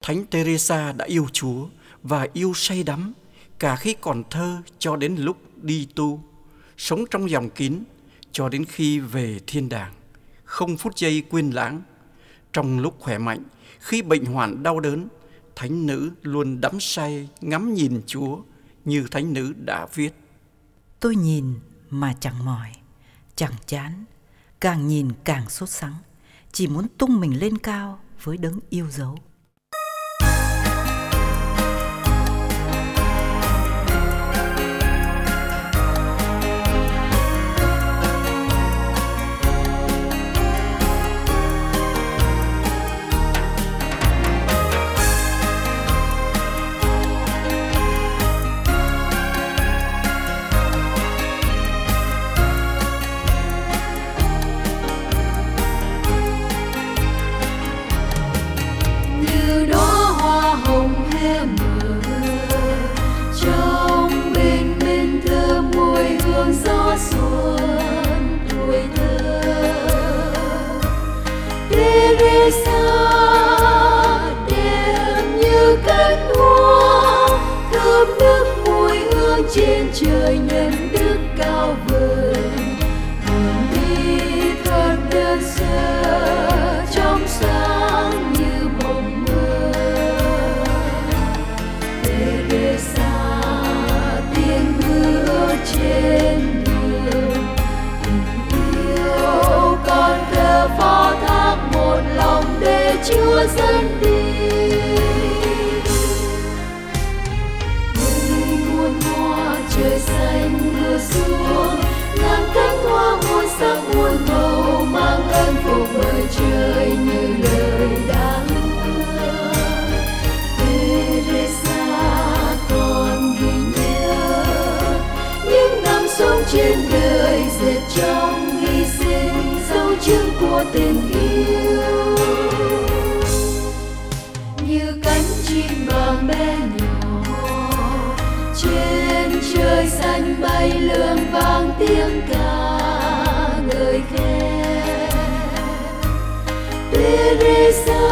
Thánh Teresa đã yêu Chúa và yêu say đắm cả khi còn thơ cho đến lúc đi tu, sống trong dòng kín cho đến khi về thiên đàng, không phút giây quên lãng. Trong lúc khỏe mạnh, khi bệnh hoạn đau đớn, thánh nữ luôn đắm say ngắm nhìn Chúa như thánh nữ đã viết. Tôi nhìn mà chẳng mỏi, chẳng chán, càng nhìn càng sốt sắng, chỉ muốn tung mình lên cao với đấng yêu dấu. Trên trời nhân đức cao vời, đường đi thật đơn sơ trong sáng như mộng mơ. Teresa tiếng mưa trên đường, tình yêu con thơ phó thác một lòng để Chúa dẫn đi. Trời xanh mưa xuống, ngàn cánh hoa muôn sắc muôn màu, mang ơn phục bởi trời như lời đã hứa. Teresa còn ghi nhớ những năm sống trên đời, dệt trong hy sinh dấu chân của tình yêu. Như cánh chim vàng bé nhỏ trên trời xanh bay lượn vang tiếng ca ngợi khen. Teresa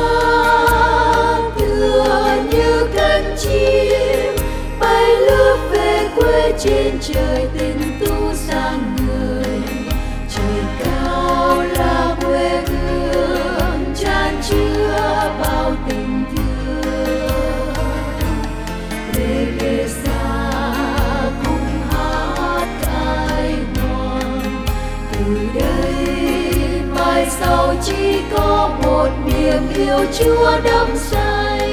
tựa như cánh chim bay lướt về quê trên trời tình tu sáng người. Trời cao là quê hương chan chứa bao tình thương. Teresa sau chỉ có một niềm yêu Chúa đắm say.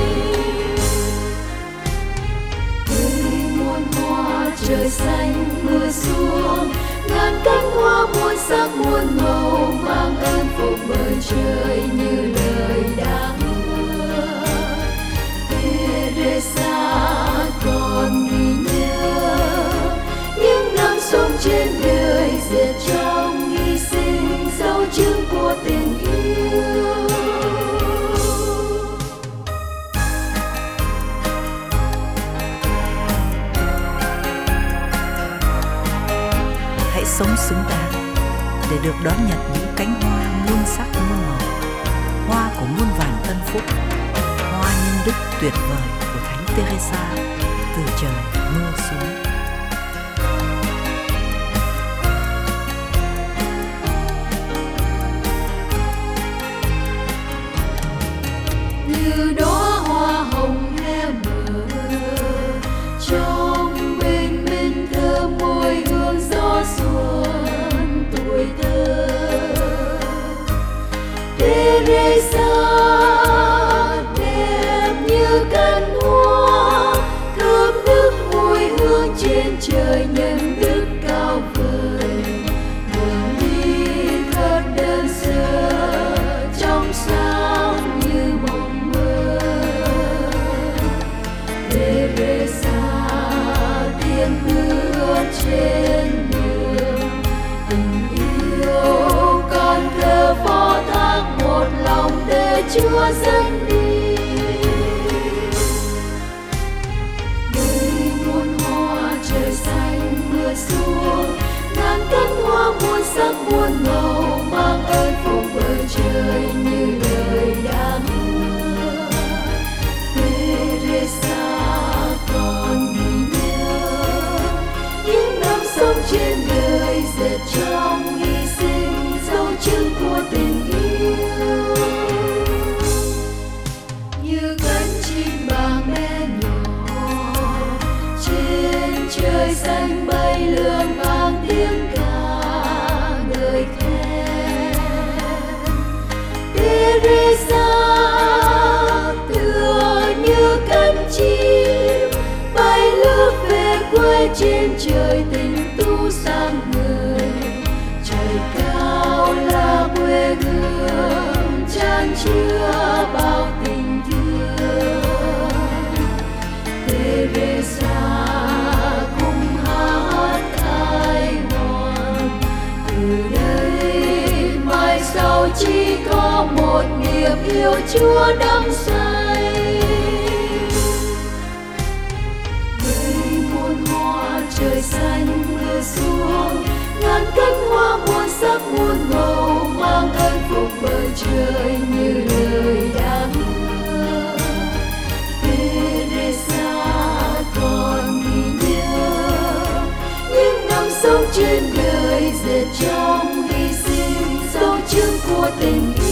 Tươi muôn hoa trời xanh mưa xuống, ngàn cánh hoa muôn sắc muôn màu, mang ơn phục bởi trời như lời đã hứa. Teresa còn ghi nhớ những năm sống trên đời, dệt trong hy sinh dấu chân của tình yêu. Hãy sống xứng đáng để được đón nhận những cánh hoa muôn sắc muôn màu, hoa của muôn vàn ân phúc, hoa nhân đức tuyệt vời của Thánh Teresa từ trời mưa xuống. Như đóa hoa hồng hé mở, trong bình minh thơm mùi hương gió xuân tuổi thơ. Teresa đẹp như cánh hoa, thơm nức mùi hương trên trời nhân đức cao vời. Đường đi thật đơn sơ trong sáng như mộng mơ. Teresa tiếng mưa trên đường, tình yêu con thơ phó thác một lòng để Chúa dẫn đi. Nơi muôn hoa trời xanh mưa xuống, ngàn cánh hoa muôn sắc muôn màu, mang ơn phục bởi trời như lời đã hứa. trên đời dệt trong hy sinh dấu chân của tình yêu. Như cánh chim vàng bé nhỏ trên trời xanh bay lượn vang tiếng ca đời khen. Teresa tựa như cánh chim bay lướt về quê trên trời tình tu sang người. Trời cao là quê hương chan chứa bao tình thương. Teresa cùng hát khai hoàn, từ đây mai sau chỉ có một niềm yêu Chúa đắm say. Đây muôn hoa trời xanh mưa xuống, ngàn cánh hoa muôn sắc muôn màu, mang ơn phúc bởi trời như lời đã hứa. Teresa còn ghi nhớ những năm sống trên đời dệt trong hy sinh dấu chân của tình yêu.